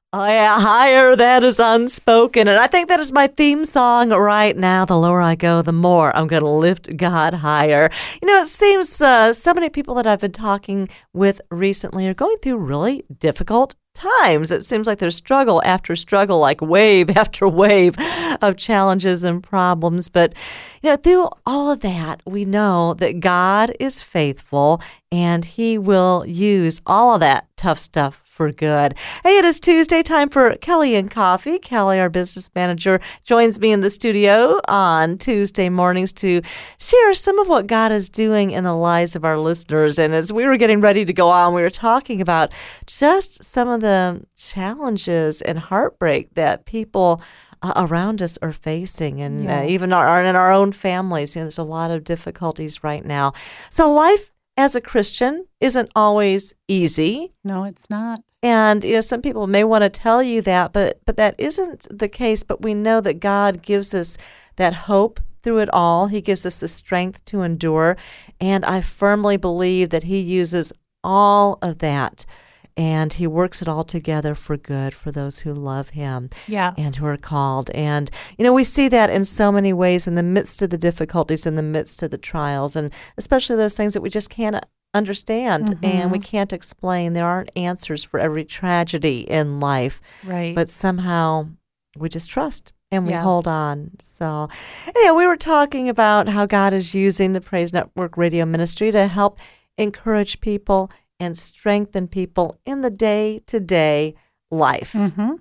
Oh, yeah, higher, that is unspoken. And I think that is my theme song right now. The lower I go, the more I'm going to lift God higher. It seems so many people that I've been talking with recently are going through really difficult times. It seems like there's struggle after struggle, like wave after wave of challenges and problems. But, through all of that, we know that God is faithful and He will use all of that tough stuff for good. Hey, it is Tuesday, time for Kelly and Coffee. Kelly, our business manager, joins me in the studio on Tuesday mornings to share some of what God is doing in the lives of our listeners. And as we were getting ready to go on, we were talking about just some of the challenges and heartbreak that people around us are facing, and even in our own families. There's a lot of difficulties right now. So life as a Christian isn't always easy. No, it's not. And some people may want to tell you that, but that isn't the case. But we know that God gives us that hope through it all. He gives us the strength to endure. And I firmly believe that He uses all of that, and He works it all together for good for those who love Him. Yes. And who are called. And, we see that in so many ways in the midst of the difficulties, in the midst of the trials, and especially those things that we just can't understand and we can't explain. There aren't answers for every tragedy in life. Right. But somehow we just trust and we hold on. So, we were talking about how God is using the Praise Network radio ministry to help encourage people and strengthen people in the day-to-day life.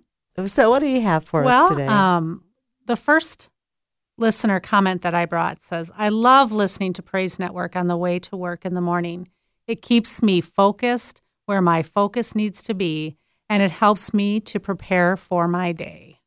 So what do you have for us today? The first listener comment that I brought says, I love listening to Praise Network on the way to work in the morning. It keeps me focused where my focus needs to be, and it helps me to prepare for my day.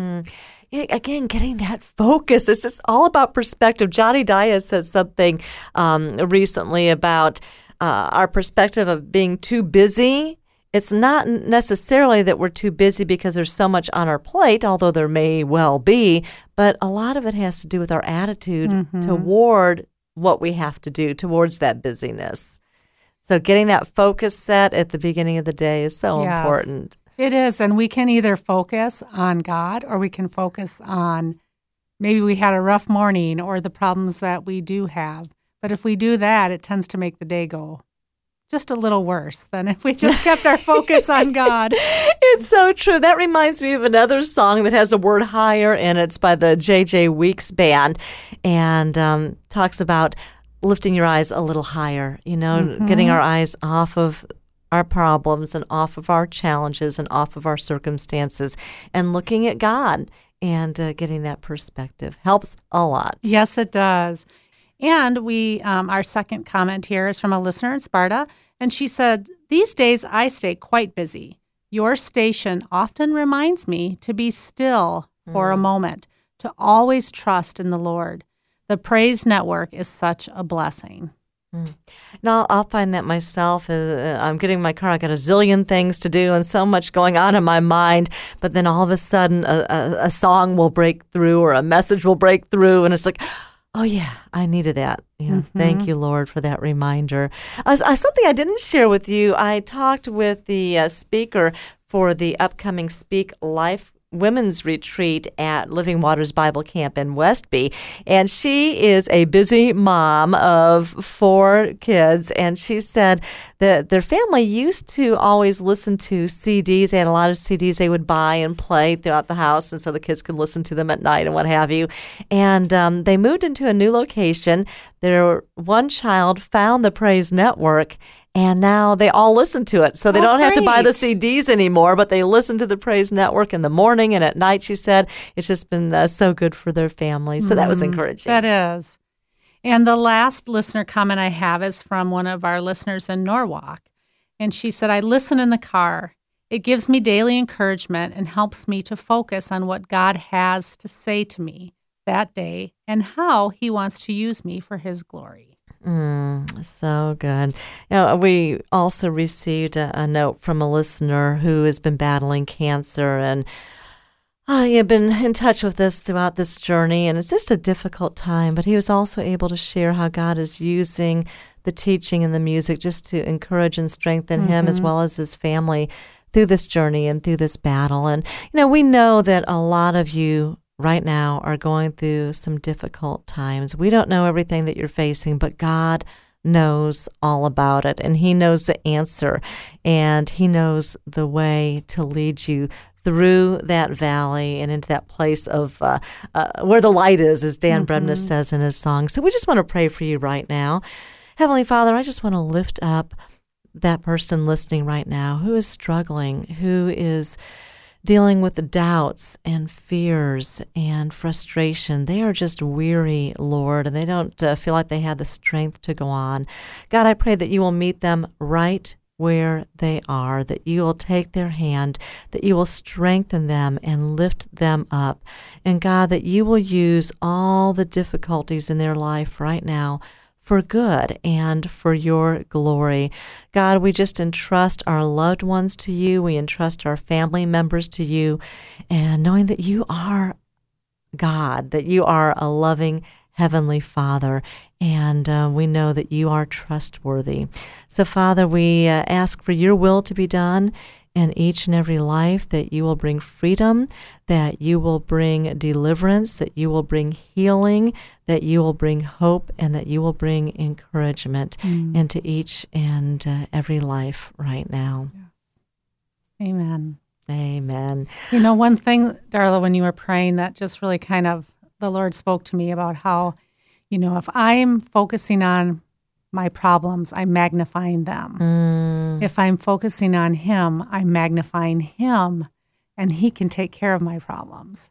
Again, getting that focus. It's just all about perspective. Johnny Diaz said something recently about our perspective of being too busy. It's not necessarily that we're too busy because there's so much on our plate, although there may well be, but a lot of it has to do with our attitude toward what we have to do, towards that busyness. So getting that focus set at the beginning of the day is so important. It is, and we can either focus on God or we can focus on maybe we had a rough morning or the problems that we do have. But if we do that, it tends to make the day go just a little worse than if we just kept our focus on God. It's so true. That reminds me of another song that has a word higher, and it's by the J.J. Weeks Band, and talks about lifting your eyes a little higher, getting our eyes off of our problems and off of our challenges and off of our circumstances and looking at God and getting that perspective helps a lot. Yes, it does. And our second comment here is from a listener in Sparta, and she said, these days I stay quite busy. Your station often reminds me to be still for a moment, to always trust in the Lord. The Praise Network is such a blessing. Now, I'll find that myself. I'm getting in my car. I got a zillion things to do and so much going on in my mind. But then all of a sudden, a song will break through or a message will break through. And it's like, oh, yeah, I needed that. Thank you, Lord, for that reminder. Something I didn't share with you, I talked with the speaker for the upcoming Speak Life Women's Retreat at Living Waters Bible Camp in Westby. And she is a busy mom of 4 kids. And she said that their family used to always listen to CDs. They had a lot of CDs they would buy and play throughout the house, and so the kids could listen to them at night and what have you. And they moved into a new location. Their one child found the Praise Network, and now they all listen to it. So they don't have to buy the CDs anymore, but they listen to the Praise Network in the morning and at night, she said. It's just been so good for their family. So that was encouraging. That is. And the last listener comment I have is from one of our listeners in Norwalk. And she said, I listen in the car. It gives me daily encouragement and helps me to focus on what God has to say to me that day and how He wants to use me for His glory. So good. We also received a note from a listener who has been battling cancer, and you've been in touch with us throughout this journey, and it's just a difficult time, but he was also able to share how God is using the teaching and the music just to encourage and strengthen him as well as his family through this journey and through this battle. And, we know that a lot of you right now are going through some difficult times. We don't know everything that you're facing, but God knows all about it, and He knows the answer, and He knows the way to lead you through that valley and into that place of where the light is, as Dan Bremnes says in his song. So we just want to pray for you right now. Heavenly Father, I just want to lift up that person listening right now who is struggling, who is dealing with the doubts and fears and frustration. They are just weary, Lord, and they don't feel like they have the strength to go on. God, I pray that you will meet them right where they are, that you will take their hand, that you will strengthen them and lift them up. And God, that you will use all the difficulties in their life right now for good and for your glory. God, we just entrust our loved ones to you. We entrust our family members to you, and knowing that you are God, that you are a loving Heavenly Father, and we know that you are trustworthy. So, Father, we ask for your will to be done in each and every life, that you will bring freedom, that you will bring deliverance, that you will bring healing, that you will bring hope, and that you will bring encouragement into each and every life right now. Yes. Amen. Amen. One thing, Darla, when you were praying, that just really kind of, the Lord spoke to me about how, if I'm focusing on my problems, I'm magnifying them. If I'm focusing on Him, I'm magnifying Him, and He can take care of my problems.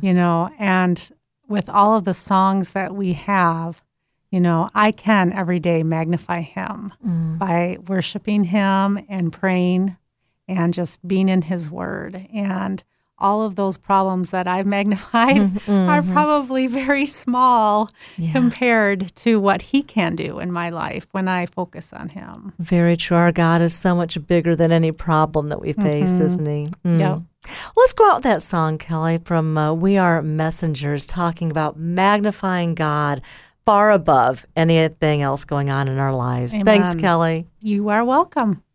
And with all of the songs that we have, I can every day magnify Him by worshiping Him and praying and just being in His Word. And all of those problems that I've magnified are probably very small compared to what He can do in my life when I focus on Him. Very true. Our God is so much bigger than any problem that we face, isn't He? Yep. Well, let's go out with that song, Kelly, from We Are Messengers, talking about magnifying God far above anything else going on in our lives. Amen. Thanks, Kelly. You are welcome.